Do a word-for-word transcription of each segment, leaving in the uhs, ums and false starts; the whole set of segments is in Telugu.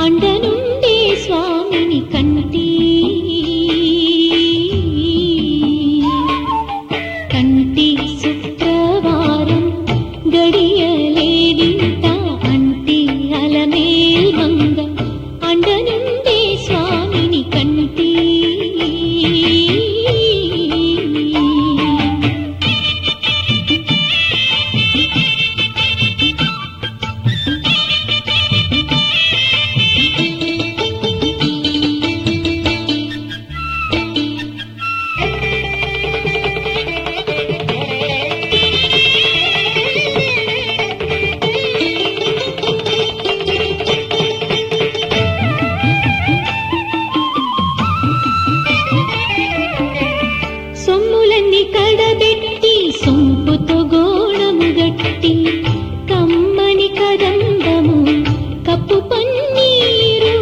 అండనుండే స్వామిని కంటి కంటి శుక్రవారం గడియలేదింత అంటి అలమేల్ మంగ అండనుండే స్వామిని కంటి సొమ్ములన్నీ కడబెట్టి సొంపుతో గోళము గట్టి కమ్మని కదంబము కప్పు పన్నీరు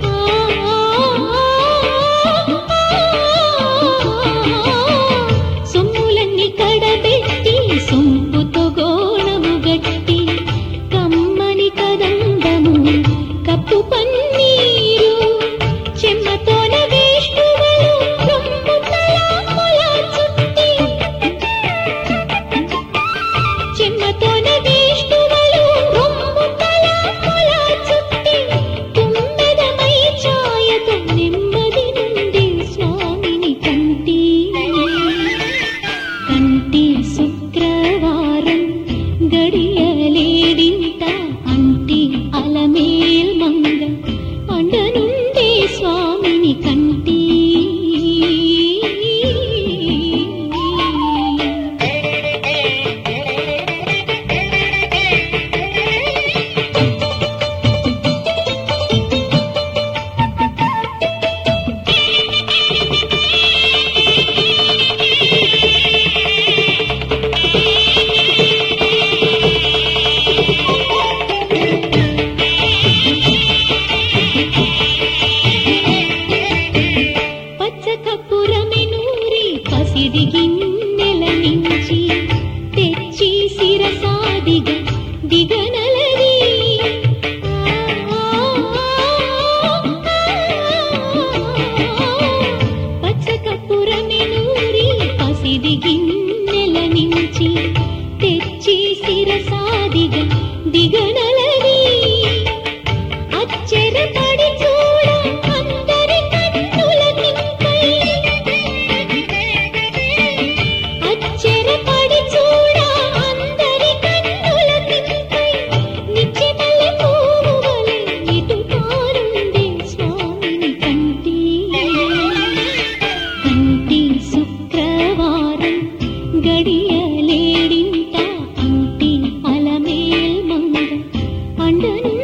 సొమ్ములన్నీ కడబెట్టి సొంపుతో గోళము గట్టి కమ్మని కదంబము కప్పు పన్నీరు చెమ్మతోన విష్ణువులు రొమ్ము తలాముల చుట్టి చెమ్మతోన విష్ణువులు రొమ్ము తలాముల చుట్టి తుమ్మెదమై ఛాయతో నెమ్మది నుండి స్వామిని కంటి కంటి శుక్రవారం గడియలేడింత అంటి అలమేల్ మంగ అండనుండే స్వామిని కంటి పచ్చకపురమెనూరి పసిడి గిన్నెల నుంచి తెచ్చి శిరసాదిగా దిగనలది పచ్చకపురమెనూరి పసిడి గిన్నెల నుంచి తెచ్చి శిరసాదిగా దిగనలది అచ్చెరపడి చూడ అందరి కన్నులకింపై అచ్చెరపడి చూడ అందరి కన్నులకింపై నిత్యమల్లె పువ్వు వలె ఇటు పారుండే స్వామిని కంటి కంటి శుక్రవారం గడియలేడింత అంటి అలమేల్ మంగ అండను